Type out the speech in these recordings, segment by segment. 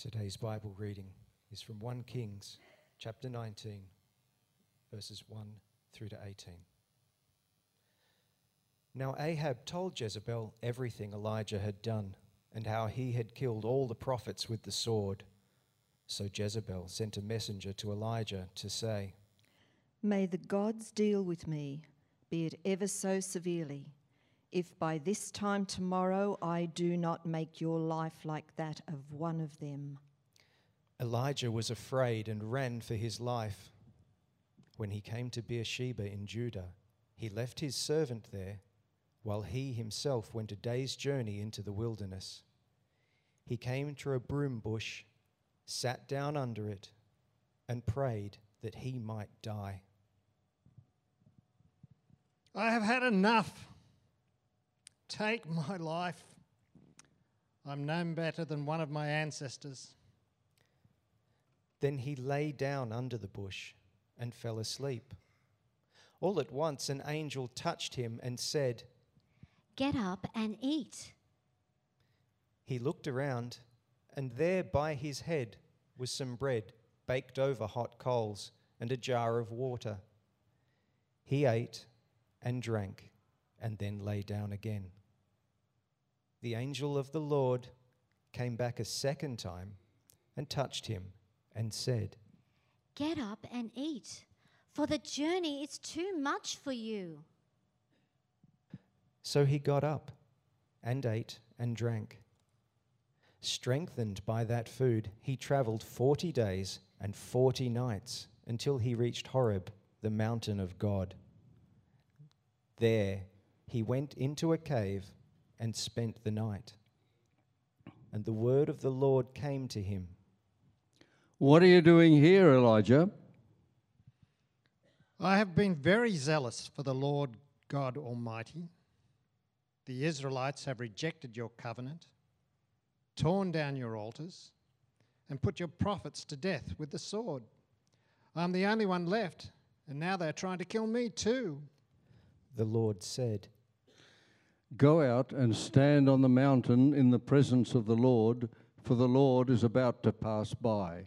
Today's Bible reading is from 1 Kings, chapter 19, verses 1 through to 18. Now Ahab told Jezebel everything Elijah had done and how he had killed all the prophets with the sword. So Jezebel sent a messenger to Elijah to say, "May the gods deal with me, be it ever so severely, if by this time tomorrow I do not make your life like that of one of them." Elijah was afraid and ran for his life. When he came to Beersheba in Judah, he left his servant there, while he himself went a day's journey into the wilderness. He came to a broom bush, sat down under it, and prayed that he might die. "I have had enough. Take my life. I'm no better than one of my ancestors." Then he lay down under the bush and fell asleep. All at once an angel touched him and said, "Get up and eat." He looked around, and there by his head was some bread baked over hot coals and a jar of water. He ate and drank and then lay down again. The angel of the Lord came back a second time and touched him and said, "Get up and eat, for the journey is too much for you." So he got up and ate and drank. Strengthened by that food, he traveled 40 days and 40 nights until he reached Horeb, the mountain of God. There he went into a cave and spent the night. And the word of the Lord came to him. "What are you doing here, Elijah?" "I have been very zealous for the Lord God Almighty. The Israelites have rejected your covenant, torn down your altars, and put your prophets to death with the sword. I'm the only one left, and now they're trying to kill me too." The Lord said, "Go out and stand on the mountain in the presence of the Lord, for the Lord is about to pass by."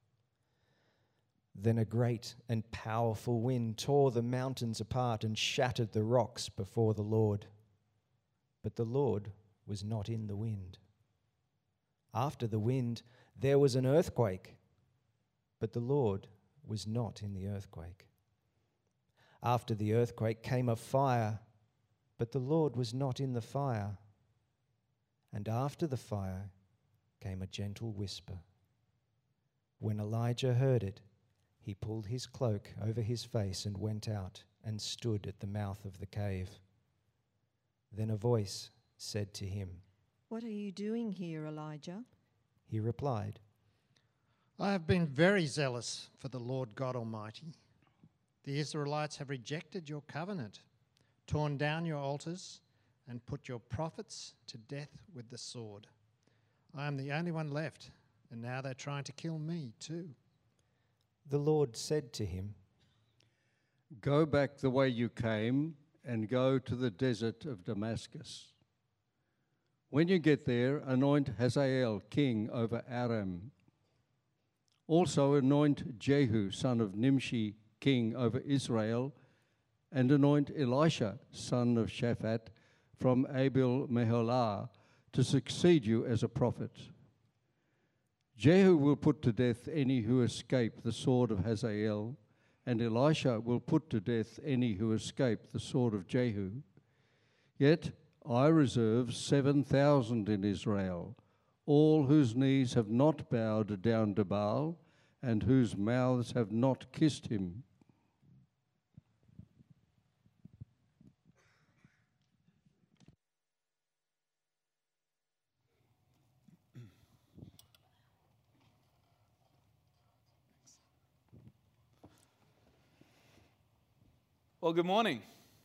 Then a great and powerful wind tore the mountains apart and shattered the rocks before the Lord. But the Lord was not in the wind. After the wind, there was an earthquake, but the Lord was not in the earthquake. After the earthquake came a fire, but the Lord was not in the fire. And after the fire came a gentle whisper. When Elijah heard it, he pulled his cloak over his face and went out and stood at the mouth of the cave. Then a voice said to him, "What are you doing here, Elijah?" He replied, "I have been very zealous for the Lord God Almighty. The Israelites have rejected your covenant, torn down your altars, and put your prophets to death with the sword. I am the only one left, and now they're trying to kill me too." The Lord said to him, "Go back the way you came and go to the desert of Damascus. When you get there, anoint Hazael king over Aram. Also anoint Jehu son of Nimshi king over Israel, and anoint Elisha son of Shaphat from Abel Meholah to succeed you as a prophet. Jehu will put to death any who escape the sword of Hazael, and Elisha will put to death any who escape the sword of Jehu. Yet I reserve 7,000 in Israel, all whose knees have not bowed down to Baal, and whose mouths have not kissed him." Well, good morning.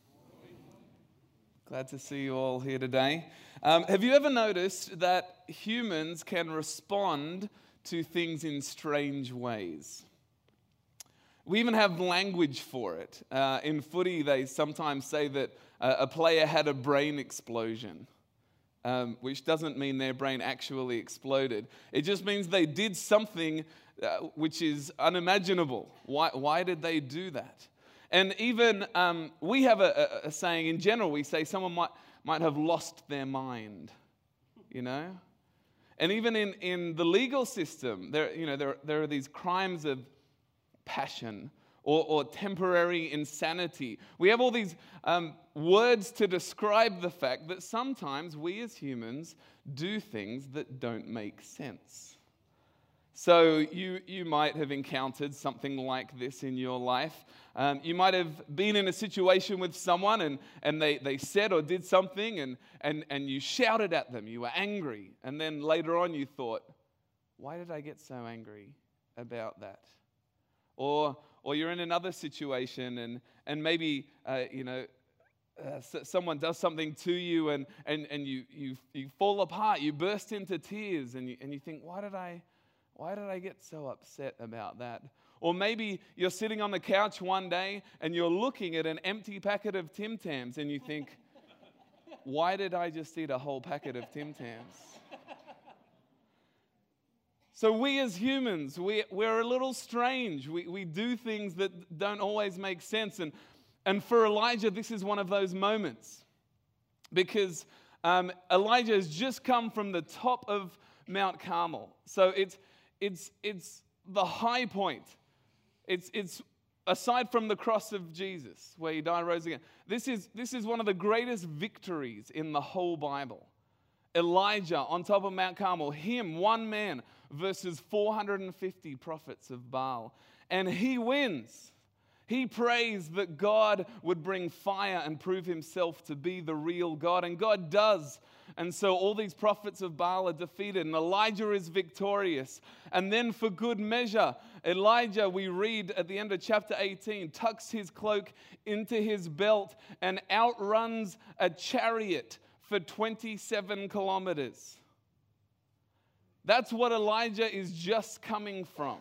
Glad to see you all here today. Have you ever noticed that humans can respond to things in strange ways? We even have language for it. In footy, they sometimes say that a player had a brain explosion. which doesn't mean their brain actually exploded. It just means they did something which is unimaginable. Why did they do that? And even we have a saying in general. We say someone might have lost their mind, you know? And even in the legal system, there are these crimes of passion or temporary insanity. We have all these words to describe the fact that sometimes we as humans do things that don't make sense. So you might have encountered something like this in your life. You might have been in a situation with someone and they said or did something and you shouted at them. You were angry. And then later on you thought, why did I get so angry about that? Or you're in another situation and maybe, someone does something to you and you fall apart. You burst into tears and you think, why did I get so upset about that? Or maybe you're sitting on the couch one day and you're looking at an empty packet of Tim Tams and you think, why did I just eat a whole packet of Tim Tams? So we as humans, we're a little strange. We do things that don't always make sense. And for Elijah, this is one of those moments. Because Elijah has just come from the top of Mount Carmel. So it's the high point. It's aside from the cross of Jesus, where he died and rose again. This is one of the greatest victories in the whole Bible. Elijah on top of Mount Carmel, him, one man, versus 450 prophets of Baal. And he wins. He prays that God would bring fire and prove himself to be the real God. And God does. And so all these prophets of Baal are defeated and Elijah is victorious. And then for good measure, Elijah, we read at the end of chapter 18, tucks his cloak into his belt and outruns a chariot for 27 kilometers. That's what Elijah is just coming from.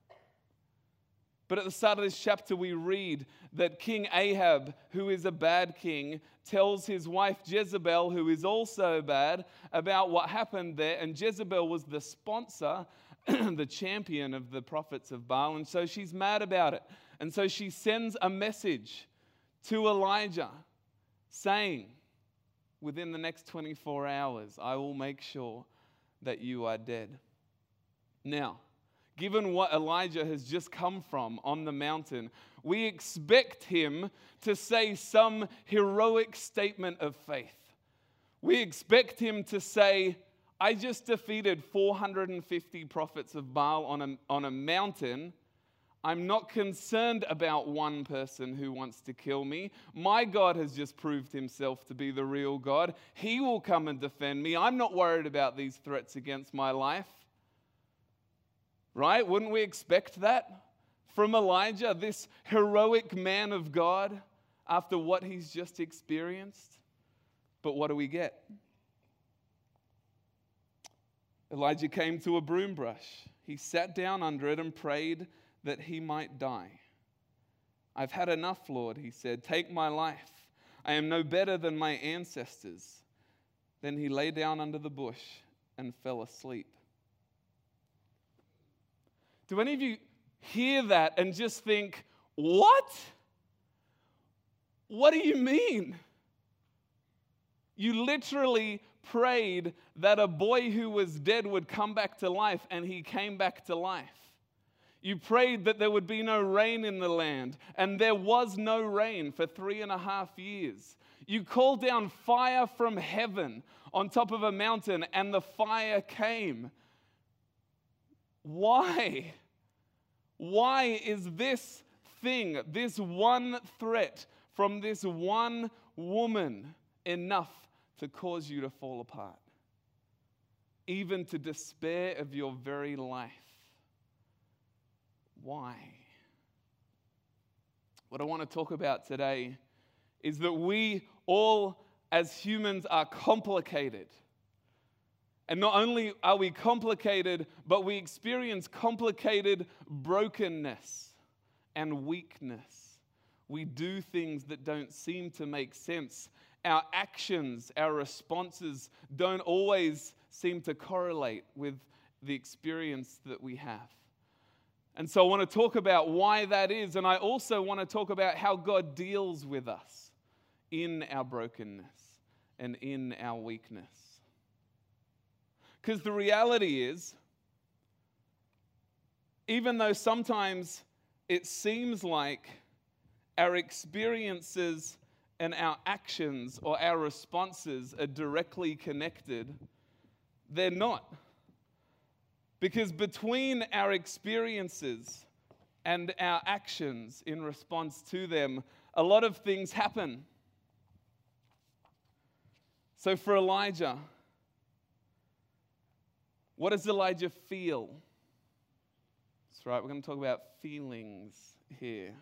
But at the start of this chapter, we read that King Ahab, who is a bad king, tells his wife Jezebel, who is also bad, about what happened there. And Jezebel was the sponsor, the champion of the prophets of Baal. And so she's mad about it. And so she sends a message to Elijah saying, within the next 24 hours, I will make sure that you are dead. Now, given what Elijah has just come from on the mountain, we expect him to say some heroic statement of faith. We expect him to say, I just defeated 450 prophets of Baal on a mountain. I'm not concerned about one person who wants to kill me. My God has just proved himself to be the real God. He will come and defend me. I'm not worried about these threats against my life. Right? Wouldn't we expect that from Elijah, this heroic man of God, after what he's just experienced? But what do we get? Elijah came to a broom brush. He sat down under it and prayed that he might die. I've had enough, Lord, he said. Take my life. I am no better than my ancestors. Then he lay down under the bush and fell asleep. Do any of you hear that and just think, what? What do you mean? You literally prayed that a boy who was dead would come back to life, and he came back to life. You prayed that there would be no rain in the land, and there was no rain for 3.5 years. You called down fire from heaven on top of a mountain, and the fire came. Why? Why is this thing, this one threat from this one woman enough to cause you to fall apart? Even to despair of your very life? Why? What I want to talk about today is that we all as humans are complicated. And not only are we complicated, but we experience complicated brokenness and weakness. We do things that don't seem to make sense. our actions, our responses don't always seem to correlate with the experience that we have. And so I want to talk about why that is, and I also want to talk about how God deals with us in our brokenness and in our weakness. Because the reality is, even though sometimes it seems like our experiences and our actions or our responses are directly connected, they're not. Because between our experiences and our actions in response to them, a lot of things happen. So for Elijah, what does Elijah feel? That's right, we're going to talk about feelings here.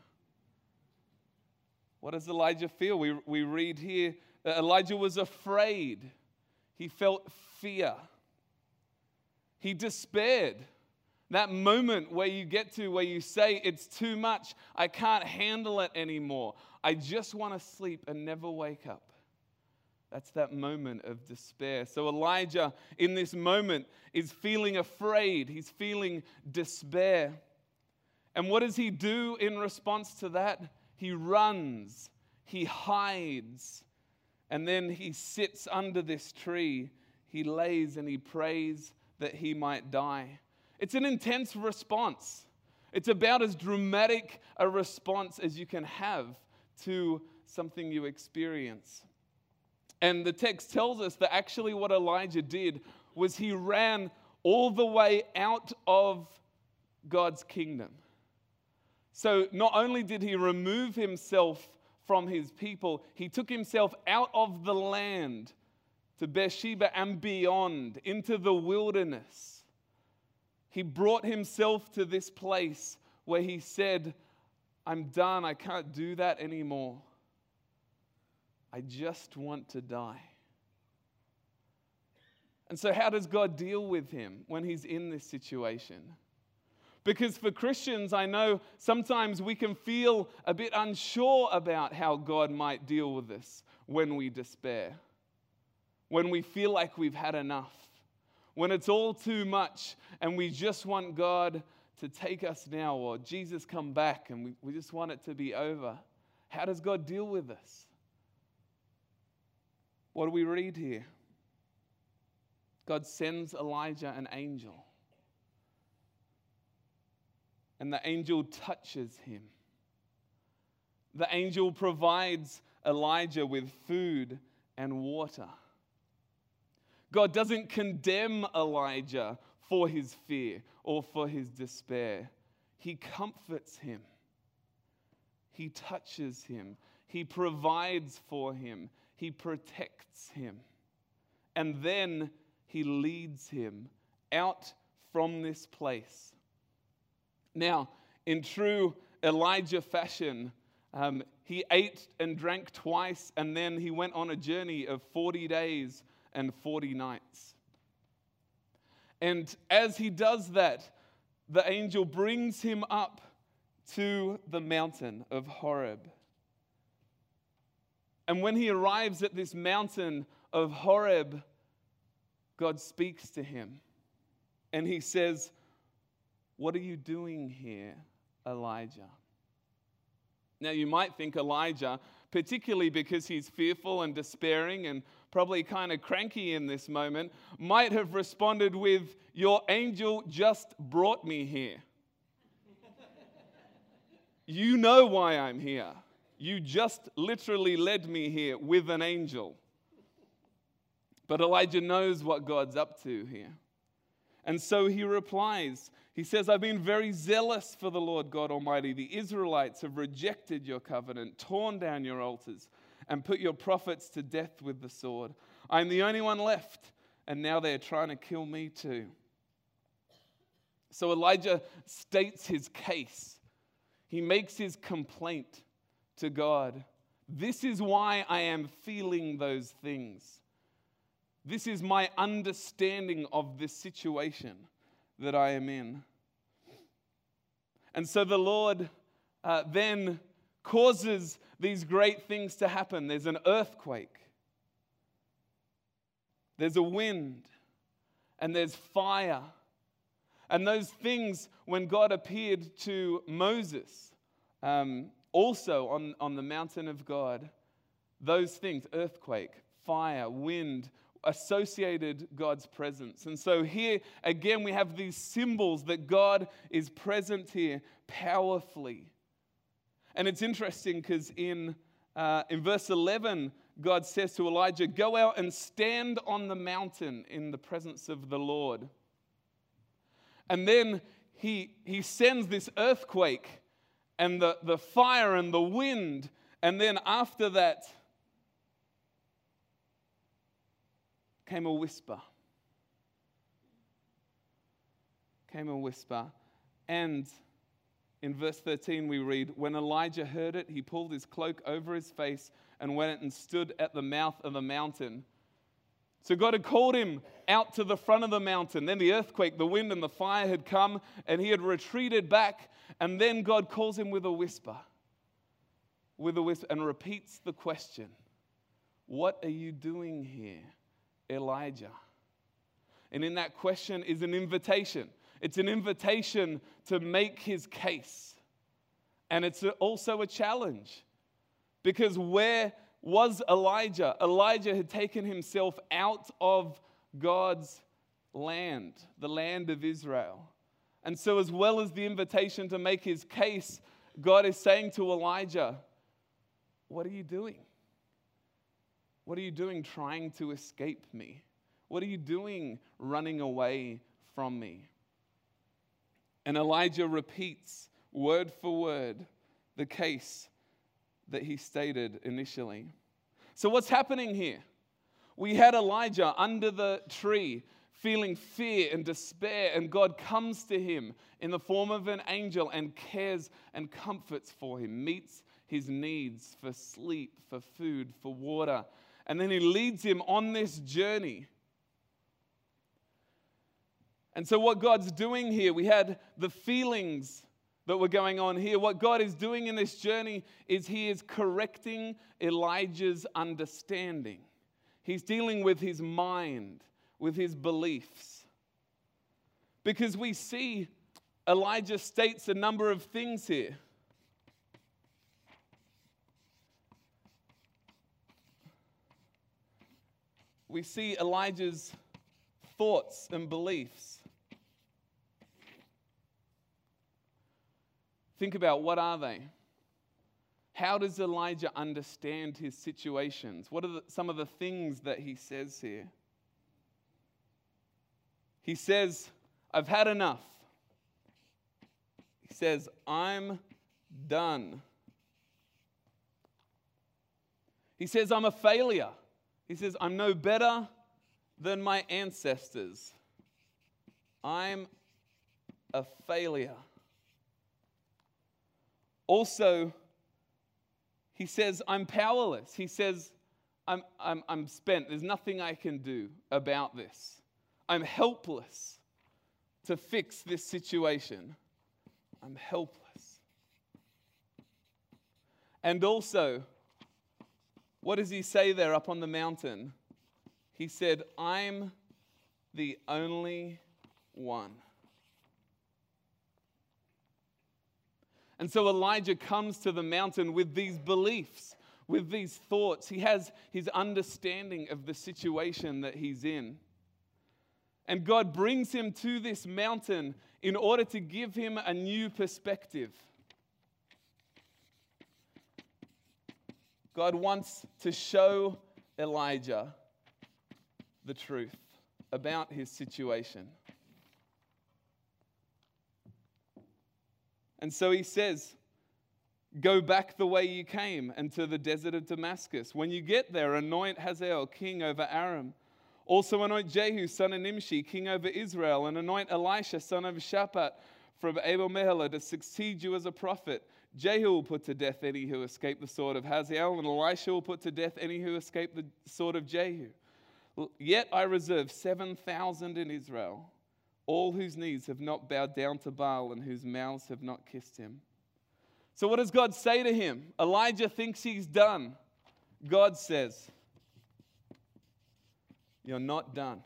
What does Elijah feel? We read here that Elijah was afraid. He felt fear. He despaired. That moment where you get to where you say, it's too much. I can't handle it anymore. I just want to sleep and never wake up. That's that moment of despair. So Elijah, in this moment, is feeling afraid. He's feeling despair. And what does he do in response to that? He runs. He hides. And then he sits under this tree. He lays and he prays that he might die. It's an intense response. It's about as dramatic a response as you can have to something you experience. And the text tells us that actually what Elijah did was he ran all the way out of God's kingdom. So not only did he remove himself from his people, he took himself out of the land to Beersheba and beyond, into the wilderness. He brought himself to this place where he said, I'm done, I can't do that anymore. I just want to die. And so how does God deal with him when he's in this situation? Because for Christians, I know sometimes we can feel a bit unsure about how God might deal with us when we despair, when we feel like we've had enough, when it's all too much and we just want God to take us now, or Jesus come back and we just want it to be over. How does God deal with us? What do we read here? God sends Elijah an angel. And the angel touches him. The angel provides Elijah with food and water. God doesn't condemn Elijah for his fear or for his despair. He comforts him. He touches him. He provides for him. He protects him. And then he leads him out from this place. Now, in true Elijah fashion, he ate and drank twice, and then he went on a journey of 40 days and 40 nights. And as he does that, the angel brings him up to the mountain of Horeb. And when he arrives at this mountain of Horeb, God speaks to him. And he says, "What are you doing here, Elijah?" Now you might think Elijah, particularly because he's fearful and despairing and probably kind of cranky in this moment, might have responded with, "Your angel just brought me here. You know why I'm here. You just literally led me here with an angel." But Elijah knows what God's up to here. And so he replies. He says, "I've been very zealous for the Lord God Almighty. The Israelites have rejected your covenant, torn down your altars, and put your prophets to death with the sword. I'm the only one left, and now they're trying to kill me too." So Elijah states his case. He makes his complaint to God. This is why I am feeling those things. This is my understanding of this situation that I am in. And so the Lord then causes these great things to happen. There's an earthquake. there's a wind, and there's fire. And those things, when God appeared to Moses, also on the mountain of God, those things, earthquake, fire, wind, associated God's presence. And so here again we have these symbols that God is present here powerfully. And it's interesting because in verse 11, God says to Elijah, "Go out and stand on the mountain in the presence of the Lord." And then he sends this earthquake and the fire and the wind. And then after that came a whisper. And in verse 13 we read, "When Elijah heard it, he pulled his cloak over his face and went and stood at the mouth of the mountain." So God had called him out to the front of the mountain. Then the earthquake, the wind, and the fire had come, and he had retreated back. And then God calls him with a whisper, and repeats the question, "What are you doing here, Elijah?" And in that question is an invitation. It's an invitation to make his case. And it's also a challenge. Because where was Elijah? Elijah had taken himself out of God's land, the land of Israel. And so as well as the invitation to make his case, God is saying to Elijah, "What are you doing? What are you doing trying to escape me? What are you doing running away from me?" And Elijah repeats word for word the case that he stated initially. So what's happening here? We had Elijah under the tree feeling fear and despair, and God comes to him in the form of an angel and cares and comforts for him, meets his needs for sleep, for food, for water. And then he leads him on this journey. And so what God's doing here, we had the feelings that were going on here. What God is doing in this journey is he is correcting Elijah's understanding. He's dealing with his mind, with his beliefs. Because we see Elijah states a number of things here. We see Elijah's thoughts and beliefs. Think about, what are they? How does Elijah understand his situations? What are some of the things that he says here? He says, "I've had enough." He says, "I'm done." He says, "I'm a failure." He says, "I'm no better than my ancestors. I'm a failure." Also, he says, "I'm powerless." He says, I'm spent. There's nothing I can do about this. I'm helpless to fix this situation. I'm helpless. And also, what does he say there up on the mountain? He said, "I'm the only one." And so Elijah comes to the mountain with these beliefs, with these thoughts. He has his understanding of the situation that he's in. And God brings him to this mountain in order to give him a new perspective. God wants to show Elijah the truth about his situation. And so he says, "Go back the way you came and to the desert of Damascus. When you get there, anoint Hazael king over Aram. Also anoint Jehu son of Nimshi king over Israel, and anoint Elisha son of Shaphat from Abel Meholah to succeed you as a prophet. Jehu will put to death any who escape the sword of Hazael, and Elisha will put to death any who escape the sword of Jehu. Yet I reserve 7,000 in Israel, all whose knees have not bowed down to Baal and whose mouths have not kissed him." So what does God say to him? Elijah thinks he's done. God says, You're not done.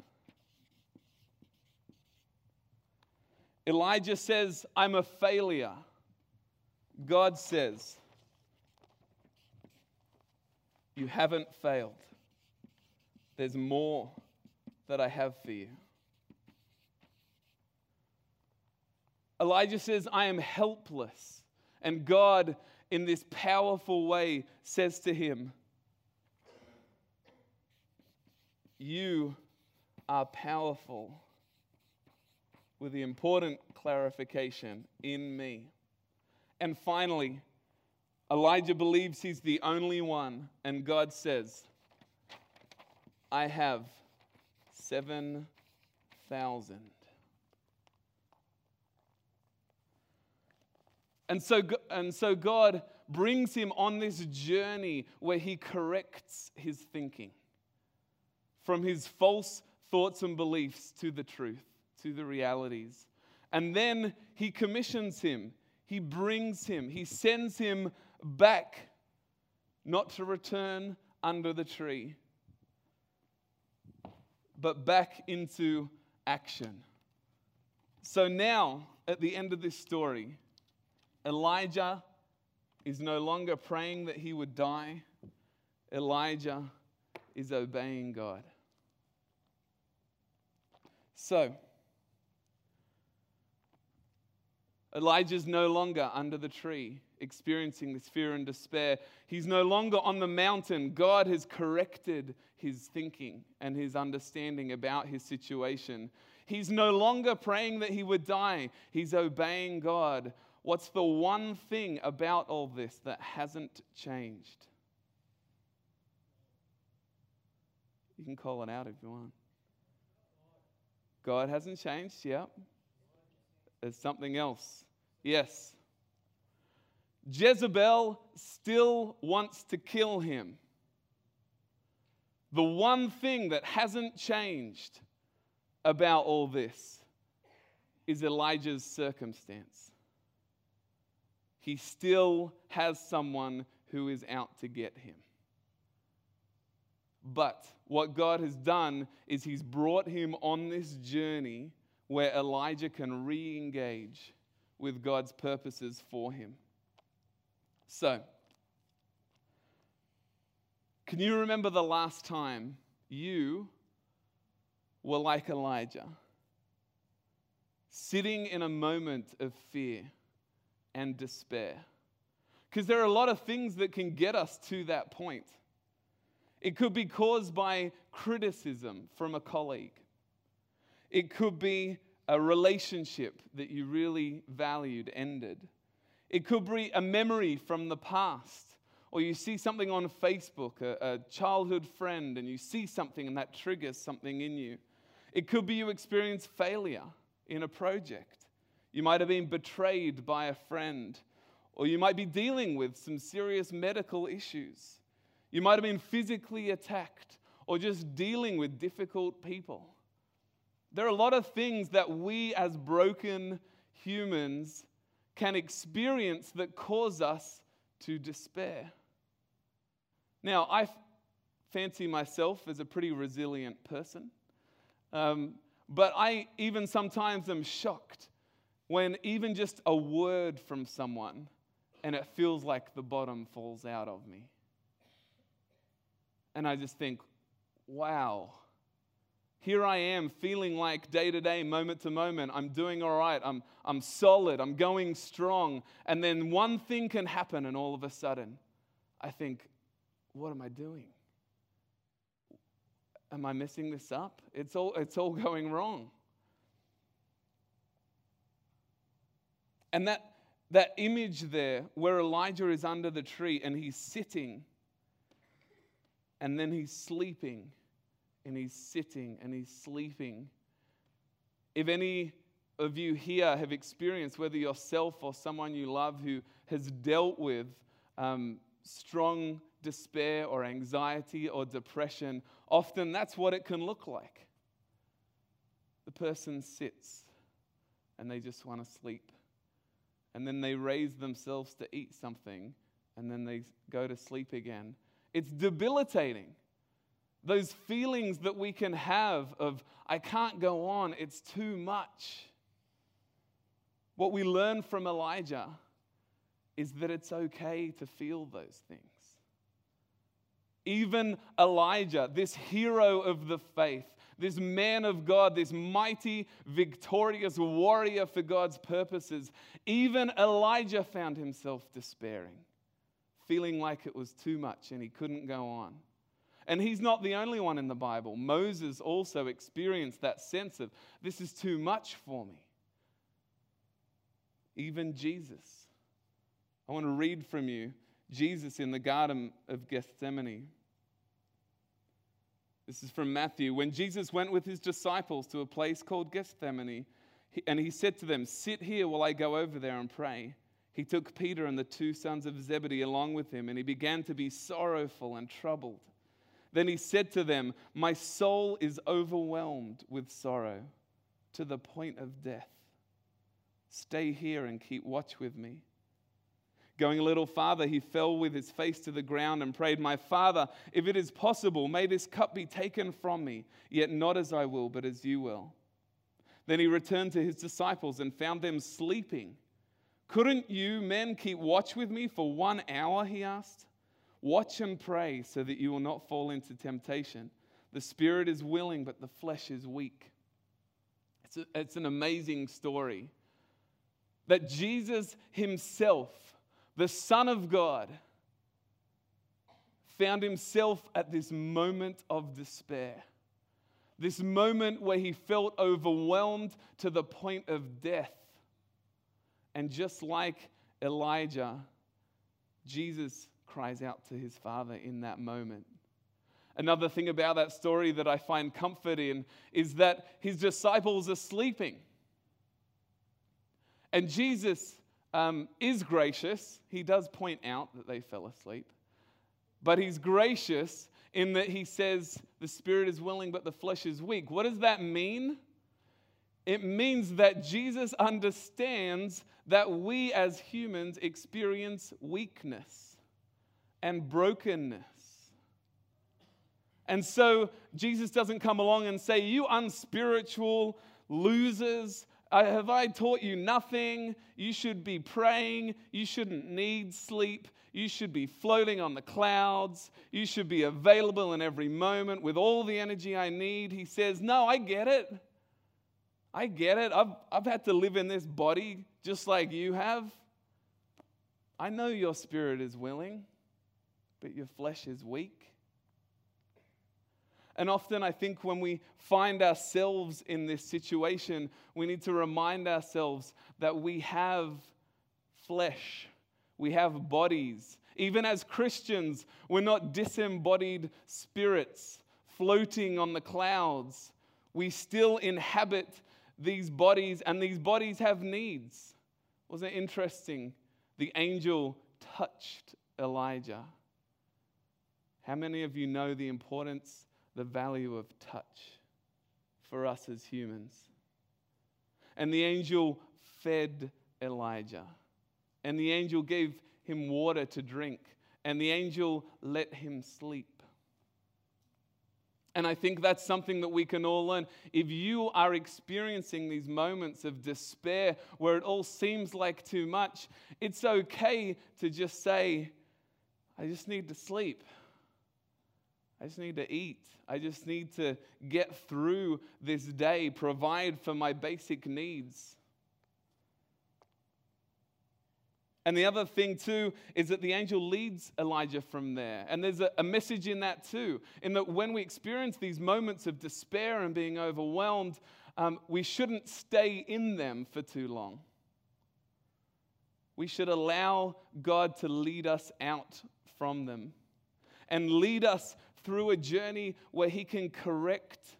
Elijah says, I'm a failure. God says, you haven't failed. There's more that I have for you. Elijah says, I am helpless. And God, in this powerful way, says to him, you are powerful, with the important clarification, in me. And finally, Elijah believes he's the only one, and God says, I have 7,000. And so God brings him on this journey where he corrects his thinking from his false thoughts and beliefs to the truth, to the realities. And then he commissions him. He brings him. He sends him back, not to return under the tree, but back into action. So now, at the end of this story, Elijah is no longer praying that he would die. Elijah is obeying God. So, Elijah's no longer under the tree, experiencing this fear and despair. He's no longer on the mountain. God has corrected his thinking and his understanding about his situation. He's no longer praying that he would die. He's obeying God. What's the one thing about all this that hasn't changed? You can call it out if you want. God hasn't changed, yep. There's something else. Yes. Jezebel still wants to kill him. The one thing that hasn't changed about all this is Elijah's circumstance. He still has someone who is out to get him. But what God has done is he's brought him on this journey where Elijah can re-engage with God's purposes for him. So, can you remember the last time you were like Elijah, sitting in a moment of fear and despair? Because there are a lot of things that can get us to that point. It could be caused by criticism from a colleague. It could be a relationship that you really valued ended. It could be a memory from the past. Or you see something on Facebook, a childhood friend, and you see something and that triggers something in you. It could be you experience failure in a project. You might have been betrayed by a friend. Or you might be dealing with some serious medical issues. You might have been physically attacked or just dealing with difficult people. There are a lot of things that we as broken humans can experience that cause us to despair. Now, I fancy myself as a pretty resilient person, but I even sometimes am shocked when even just a word from someone and it feels like the bottom falls out of me. And I just think, wow, here I am feeling like day to day, moment to moment, I'm doing all right, I'm solid, I'm going strong. And then one thing can happen and all of a sudden, I think, what am I doing? Am I messing this up? It's all going wrong. And that image there where Elijah is under the tree and he's sitting and then he's sleeping and he's sitting and he's sleeping. If any of you here have experienced, whether yourself or someone you love who has dealt with strong despair or anxiety or depression, often that's what it can look like. The person sits and they just want to sleep. And then they raise themselves to eat something and then they go to sleep again. It's debilitating. Those feelings that we can have of, I can't go on, it's too much. What we learn from Elijah is that it's okay to feel those things. Even Elijah, this hero of the faith, this man of God, this mighty, victorious warrior for God's purposes, even Elijah found himself despairing, feeling like it was too much and he couldn't go on. And he's not the only one in the Bible. Moses also experienced that sense of, this is too much for me. Even Jesus. I want to read from you Jesus in the Garden of Gethsemane. This is from Matthew. When Jesus went with his disciples to a place called Gethsemane, and he said to them, "Sit here while I go over there and pray." He took Peter and the two sons of Zebedee along with him, and he began to be sorrowful and troubled. Then he said to them, "My soul is overwhelmed with sorrow to the point of death. Stay here and keep watch with me." Going a little farther, he fell with his face to the ground and prayed, "My Father, if it is possible, may this cup be taken from me, yet not as I will, but as you will." Then he returned to his disciples and found them sleeping. "Couldn't you men keep watch with me for 1 hour?" he asked. "Watch and pray so that you will not fall into temptation. The spirit is willing, but the flesh is weak." It's an amazing story that Jesus himself, the Son of God, found himself at this moment of despair. This moment where he felt overwhelmed to the point of death. And just like Elijah, Jesus cries out to his Father in that moment. Another thing about that story that I find comfort in is that his disciples are sleeping. And Jesus is gracious. He does point out that they fell asleep. But he's gracious in that he says the spirit is willing but the flesh is weak. What does that mean? It means that Jesus understands that we as humans experience weakness and brokenness. And so Jesus doesn't come along and say, "You unspiritual losers, have I taught you nothing? You should be praying. You shouldn't need sleep. You should be floating on the clouds. You should be available in every moment with all the energy I need." He says, "No, I get it. I get it. I've had to live in this body just like you have. I know your spirit is willing, but your flesh is weak." And often I think when we find ourselves in this situation, we need to remind ourselves that we have flesh, we have bodies. Even as Christians, we're not disembodied spirits floating on the clouds. We still inhabit these bodies, and these bodies have needs. Wasn't it interesting? The angel touched Elijah. How many of you know the importance, the value of touch for us as humans? And the angel fed Elijah. And the angel gave him water to drink. And the angel let him sleep. And I think that's something that we can all learn. If you are experiencing these moments of despair where it all seems like too much, it's okay to just say, "I just need to sleep. I just need to eat. I just need to get through this day, provide for my basic needs." And the other thing too is that the angel leads Elijah from there. And there's a message in that too, in that when we experience these moments of despair and being overwhelmed, we shouldn't stay in them for too long. We should allow God to lead us out from them and lead us through a journey where he can correct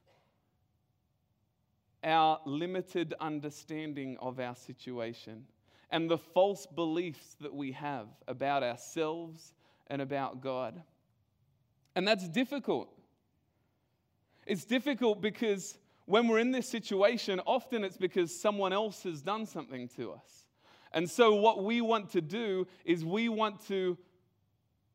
our limited understanding of our situation and the false beliefs that we have about ourselves and about God. And that's difficult. It's difficult because when we're in this situation, often it's because someone else has done something to us. And so what we want to do is we want to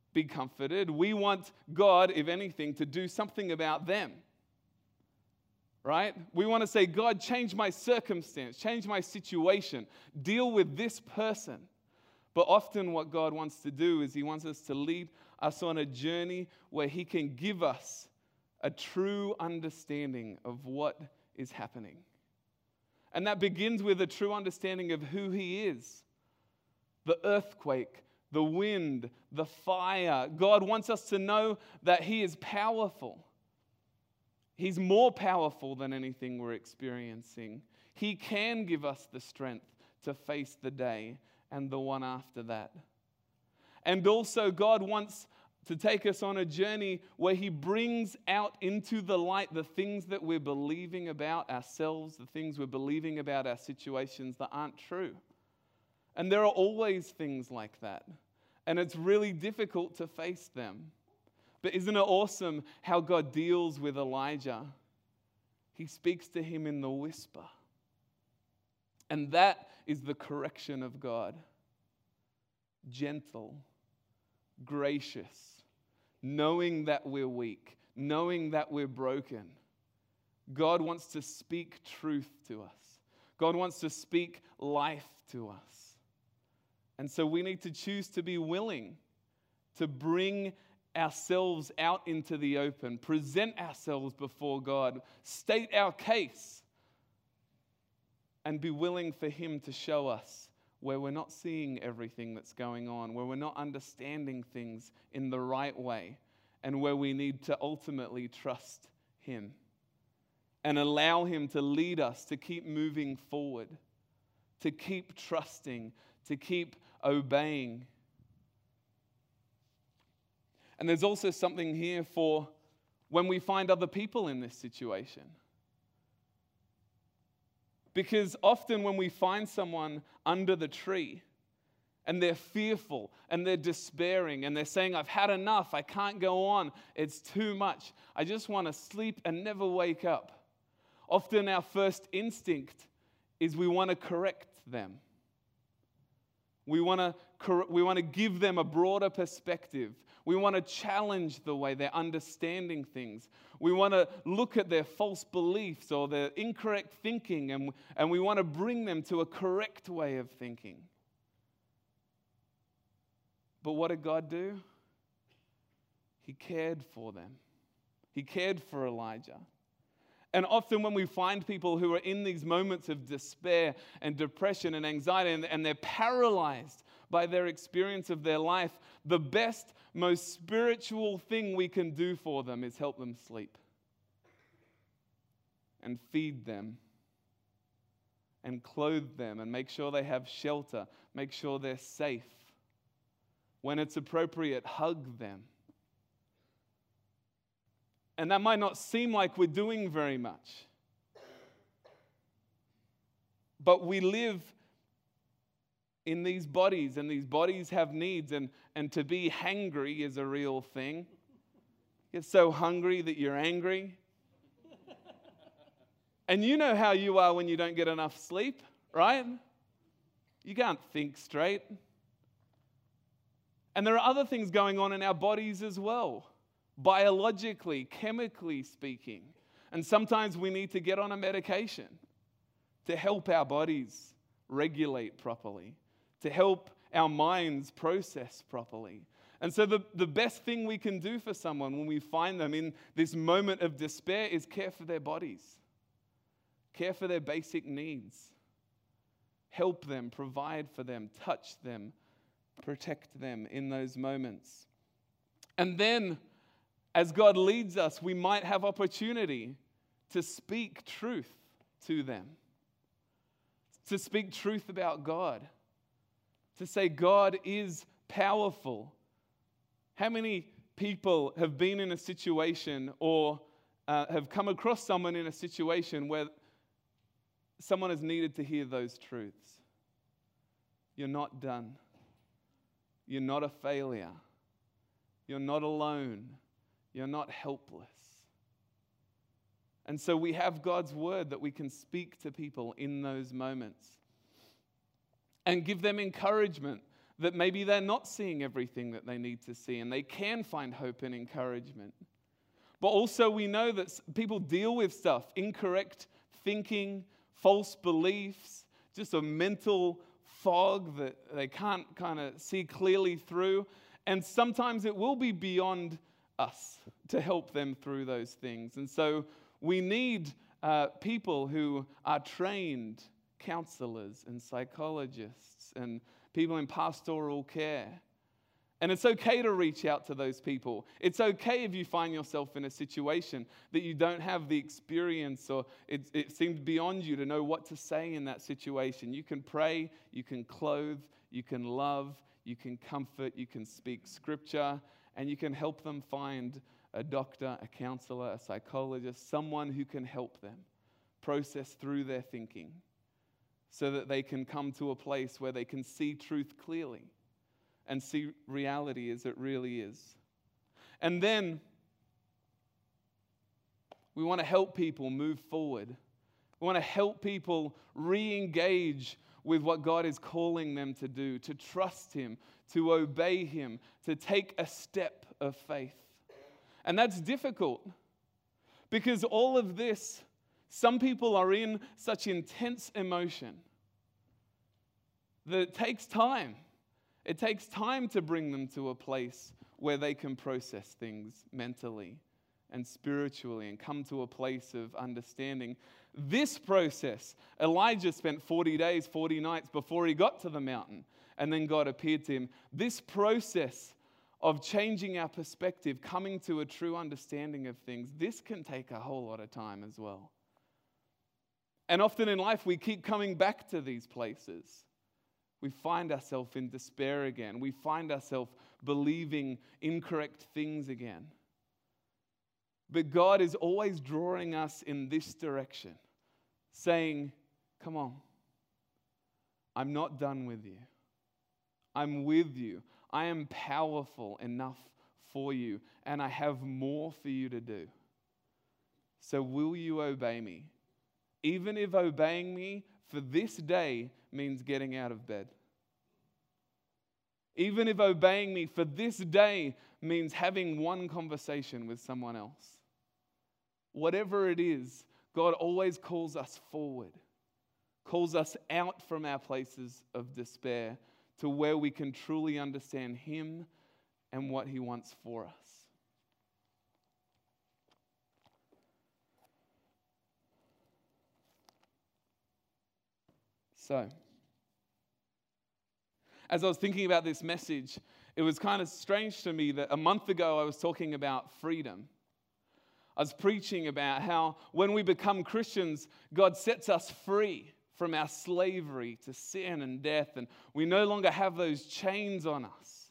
be comforted. We want God, if anything, to do something about them. Right? We want to say, God, change my circumstance, change my situation, deal with this person. But often what God wants to do is he wants us to lead us on a journey where he can give us a true understanding of what is happening. And that begins with a true understanding of who he is. The earthquake, the wind, the fire. God wants us to know that he is powerful. He's more powerful than anything we're experiencing. He can give us the strength to face the day and the one after that. And also, God wants to take us on a journey where he brings out into the light the things that we're believing about ourselves, the things we're believing about our situations that aren't true. And there are always things like that. And it's really difficult to face them. But isn't it awesome how God deals with Elijah? He speaks to him in the whisper. And that is the correction of God. Gentle, gracious, knowing that we're weak, knowing that we're broken. God wants to speak truth to us. God wants to speak life to us. And so we need to choose to be willing to bring ourselves out into the open, present ourselves before God, state our case, and be willing for him to show us where we're not seeing everything that's going on, where we're not understanding things in the right way, and where we need to ultimately trust him and allow him to lead us to keep moving forward, to keep trusting, to keep obeying. And there's also something here for when we find other people in this situation. Because often when we find someone under the tree and they're fearful and they're despairing and they're saying, I've had enough, I can't go on, it's too much, I just want to sleep and never wake up. Often our first instinct is we want to correct them. We want to give them a broader perspective. We want to challenge the way they're understanding things. We want to look at their false beliefs or their incorrect thinking, and we want to bring them to a correct way of thinking. But what did God do? He cared for them. He cared for Elijah. And often when we find people who are in these moments of despair and depression and anxiety and they're paralyzed by their experience of their life, the best, most spiritual thing we can do for them is help them sleep and feed them and clothe them and make sure they have shelter, make sure they're safe. When it's appropriate, hug them. And that might not seem like we're doing very much. But we live in these bodies, and these bodies have needs, and to be hangry is a real thing. You're so hungry that you're angry. And you know how you are when you don't get enough sleep, right? You can't think straight. And there are other things going on in our bodies as well. Biologically, chemically speaking. And sometimes we need to get on a medication to help our bodies regulate properly, to help our minds process properly. And so the best thing we can do for someone when we find them in this moment of despair is care for their bodies, care for their basic needs, help them, provide for them, touch them, protect them in those moments. And then, as God leads us, we might have opportunity to speak truth to them, to speak truth about God, to say God is powerful. How many people have been in a situation or have come across someone in a situation where someone has needed to hear those truths? You're not done. You're not a failure. You're not alone. You're not helpless. And so we have God's word that we can speak to people in those moments and give them encouragement that maybe they're not seeing everything that they need to see, and they can find hope and encouragement. But also we know that people deal with stuff, incorrect thinking, false beliefs, just a mental fog that they can't kind of see clearly through. And sometimes it will be beyond us to help them through those things. And so we need people who are trained counselors and psychologists and people in pastoral care. And it's okay to reach out to those people. It's okay if you find yourself in a situation that you don't have the experience or it seems beyond you to know what to say in that situation. You can pray, you can clothe, you can love, you can comfort, you can speak scripture, and you can help them find a doctor, a counselor, a psychologist, someone who can help them process through their thinking so that they can come to a place where they can see truth clearly and see reality as it really is. And then we want to help people move forward. We want to help people re-engage with what God is calling them to do, to trust Him, to obey Him, to take a step of faith. And that's difficult because all of this, some people are in such intense emotion that it takes time. It takes time to bring them to a place where they can process things mentally and spiritually and come to a place of understanding. This process, Elijah spent 40 days, 40 nights before he got to the mountain, and then God appeared to him. This process of changing our perspective, coming to a true understanding of things, this can take a whole lot of time as well. And often in life, we keep coming back to these places. We find ourselves in despair again. We find ourselves believing incorrect things again. But God is always drawing us in this direction, saying, come on, I'm not done with you. I'm with you. I am powerful enough for you, and I have more for you to do. So will you obey me? Even if obeying me for this day means getting out of bed. Even if obeying me for this day means having one conversation with someone else. Whatever it is, God always calls us forward, calls us out from our places of despair to where we can truly understand Him and what He wants for us. So, as I was thinking about this message, it was kind of strange to me that a month ago I was talking about freedom. I was preaching about how when we become Christians, God sets us free from our slavery to sin and death, and we no longer have those chains on us.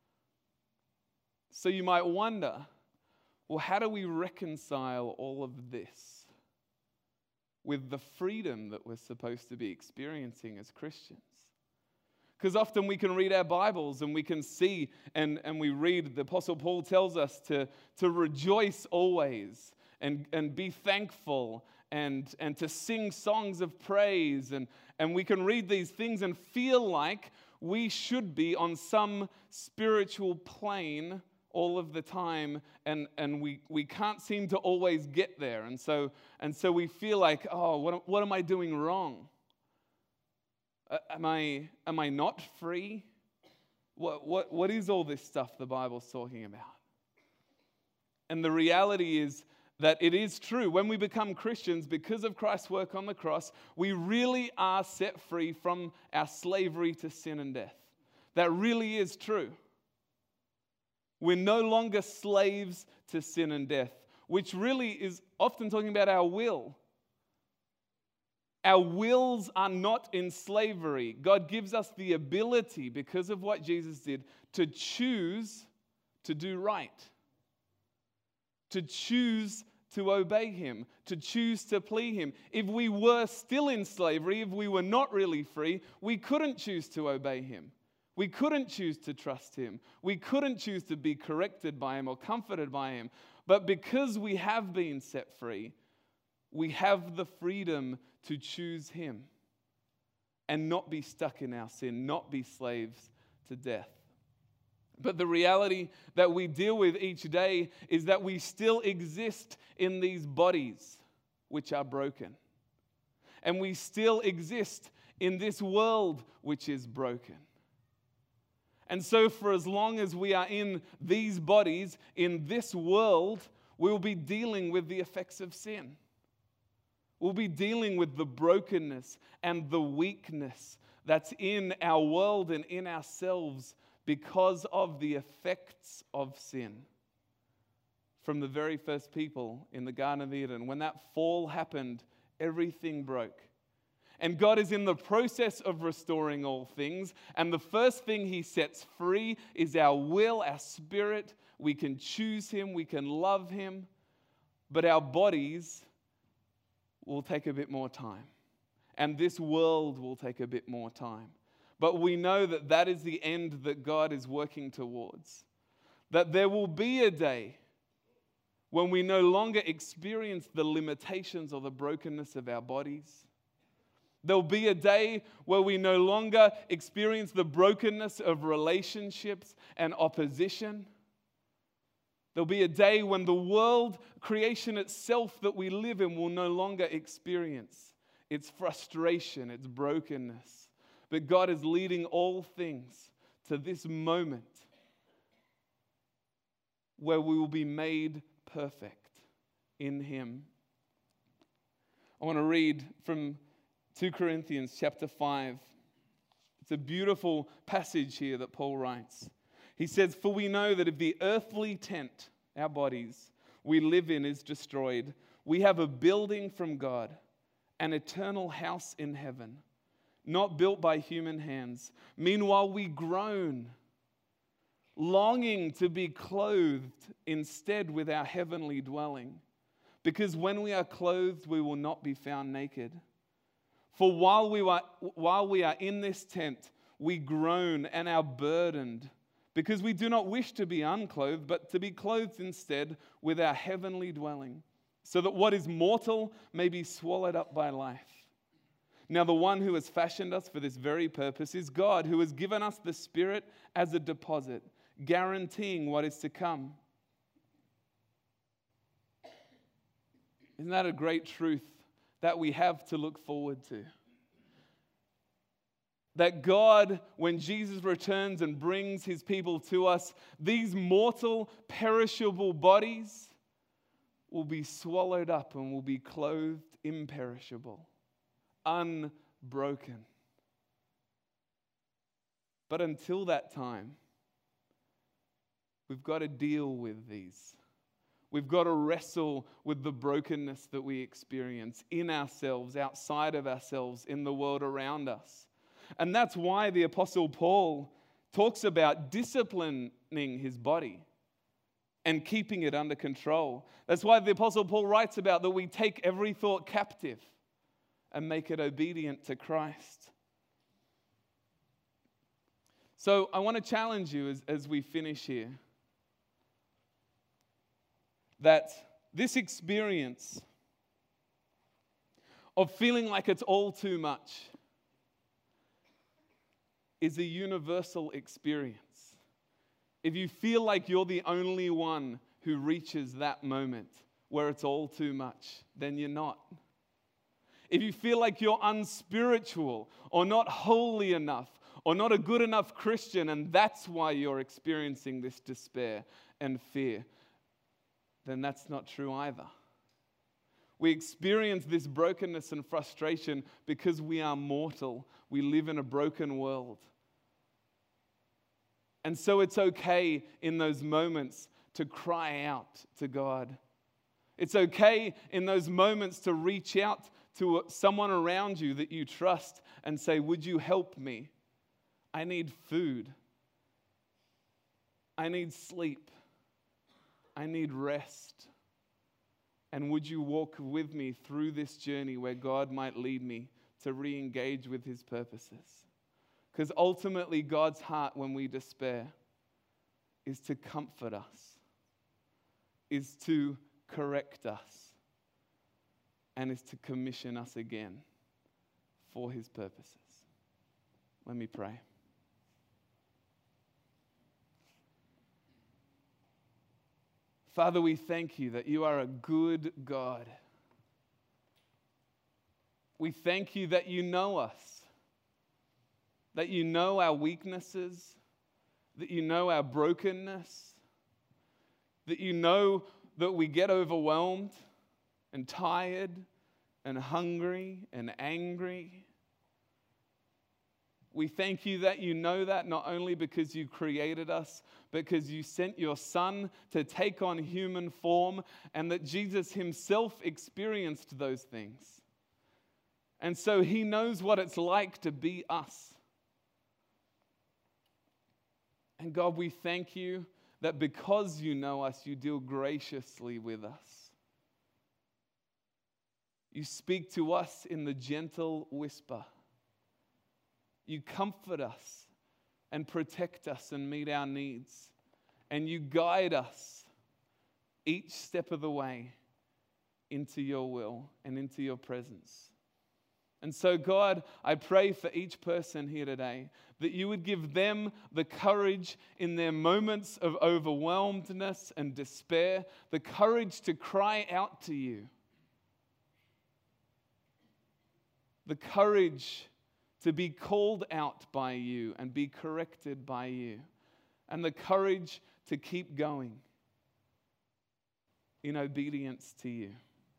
So you might wonder, well, how do we reconcile all of this with the freedom that we're supposed to be experiencing as Christians? Because often we can read our Bibles and we can see and we read, the Apostle Paul tells us to rejoice always and be thankful and to sing songs of praise. And we can read these things and feel like we should be on some spiritual plane all of the time, and we can't seem to always get there. And so we feel like, oh, what am I doing wrong? Am I not free? What is all this stuff the Bible's talking about? And the reality is that it is true. When we become Christians, because of Christ's work on the cross, we really are set free from our slavery to sin and death. That really is true. We're no longer slaves to sin and death, which really is often talking about our will. Our wills are not in slavery. God gives us the ability, because of what Jesus did, to choose to do right, to choose to obey Him, to choose to please Him. If we were still in slavery, if we were not really free, we couldn't choose to obey Him. We couldn't choose to trust Him. We couldn't choose to be corrected by Him or comforted by Him. But because we have been set free, we have the freedom to choose Him and not be stuck in our sin, not be slaves to death. But the reality that we deal with each day is that we still exist in these bodies which are broken. And we still exist in this world which is broken. And so for as long as we are in these bodies, in this world, we will be dealing with the effects of sin. We'll be dealing with the brokenness and the weakness that's in our world and in ourselves because of the effects of sin. From the very first people in the Garden of Eden, when that fall happened, everything broke. And God is in the process of restoring all things. And the first thing he sets free is our will, our spirit. We can choose him, we can love him. But our bodies will take a bit more time. And this world will take a bit more time. But we know that that is the end that God is working towards. That there will be a day when we no longer experience the limitations or the brokenness of our bodies. There'll be a day where we no longer experience the brokenness of relationships and opposition. There'll be a day when the world, creation itself that we live in, will no longer experience its frustration, its brokenness. But God is leading all things to this moment where we will be made perfect in him. I want to read from 2 Corinthians chapter 5. It's a beautiful passage here that Paul writes. He says, "For we know that if the earthly tent, our bodies, we live in is destroyed, we have a building from God, an eternal house in heaven, not built by human hands. Meanwhile, we groan, longing to be clothed instead with our heavenly dwelling, because when we are clothed, we will not be found naked. For while we are in this tent, we groan and are burdened, because we do not wish to be unclothed, but to be clothed instead with our heavenly dwelling, so that what is mortal may be swallowed up by life. Now the one who has fashioned us for this very purpose is God, who has given us the Spirit as a deposit, guaranteeing what is to come." Isn't that a great truth that we have to look forward to? That God, when Jesus returns and brings his people to us, these mortal, perishable bodies will be swallowed up and will be clothed imperishable, unbroken. But until that time, we've got to deal with these. We've got to wrestle with the brokenness that we experience in ourselves, outside of ourselves, in the world around us. And that's why the Apostle Paul talks about disciplining his body and keeping it under control. That's why the Apostle Paul writes about that we take every thought captive and make it obedient to Christ. So I want to challenge you as we finish here, that this experience of feeling like it's all too much is a universal experience. If you feel like you're the only one who reaches that moment where it's all too much, then you're not. If you feel like you're unspiritual or not holy enough or not a good enough Christian, and that's why you're experiencing this despair and fear, then that's not true either. We experience this brokenness and frustration because we are mortal. We live in a broken world. And so it's okay in those moments to cry out to God. It's okay in those moments to reach out to someone around you that you trust and say, "Would you help me? I need food. I need sleep. I need rest. And would you walk with me through this journey where God might lead me to re-engage with his purposes?" Because ultimately, God's heart when we despair is to comfort us, is to correct us, and is to commission us again for his purposes. Let me pray. Father, we thank you that you are a good God. We thank you that you know us, that you know our weaknesses, that you know our brokenness, that you know that we get overwhelmed and tired and hungry and angry. We thank you that you know that not only because you created us, but because you sent your Son to take on human form, and that Jesus himself experienced those things. And so he knows what it's like to be us. And God, we thank you that because you know us, you deal graciously with us. You speak to us in the gentle whisper. You comfort us and protect us and meet our needs. And you guide us each step of the way into your will and into your presence. And so, God, I pray for each person here today that you would give them the courage in their moments of overwhelmedness and despair, the courage to cry out to you, the courage to be called out by you and be corrected by you, and the courage to keep going in obedience to you.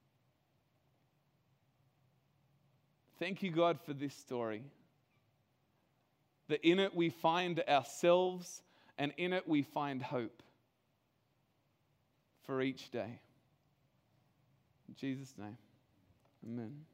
Thank you, God, for this story. That in it we find ourselves, and in it we find hope for each day. In Jesus' name, amen.